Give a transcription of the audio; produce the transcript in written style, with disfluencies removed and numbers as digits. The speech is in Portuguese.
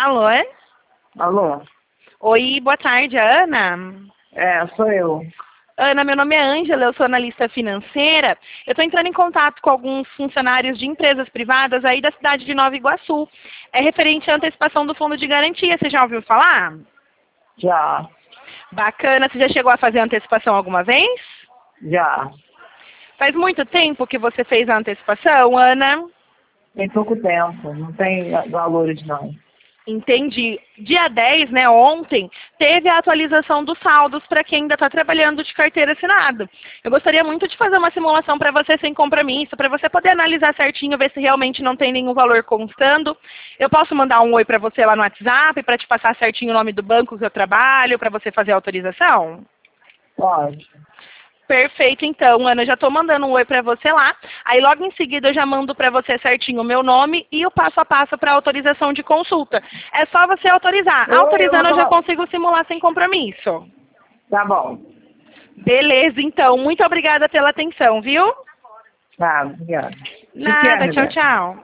Alô? Alô? Oi, boa tarde, Ana. Sou eu. Ana, meu nome é Ângela, eu sou analista financeira. Eu estou entrando em contato com alguns funcionários de empresas privadas aí da cidade de Nova Iguaçu. É referente à antecipação do fundo de garantia, você já ouviu falar? Já. Bacana, você já chegou a fazer a antecipação alguma vez? Já. Faz muito tempo que você fez a antecipação, Ana? Tem pouco tempo, não tem valores não. Entendi. Dia 10, né, ontem, teve a atualização dos saldos para quem ainda está trabalhando de carteira assinada. Eu gostaria muito de fazer uma simulação para você sem compromisso, para você poder analisar certinho, ver se realmente não tem nenhum valor constando. Eu posso mandar um oi para você lá no WhatsApp, para te passar certinho o nome do banco que eu trabalho, para você fazer a autorização? Pode. Perfeito, então, Ana, eu já estou mandando um oi para você lá. Aí logo em seguida eu já mando para você certinho o meu nome e o passo a passo para autorização de consulta. É só você autorizar. Autorizando eu já consigo simular sem compromisso. Tá bom. Beleza, então. Muito obrigada pela atenção, viu? Tá, obrigada. Nada, tchau, tchau.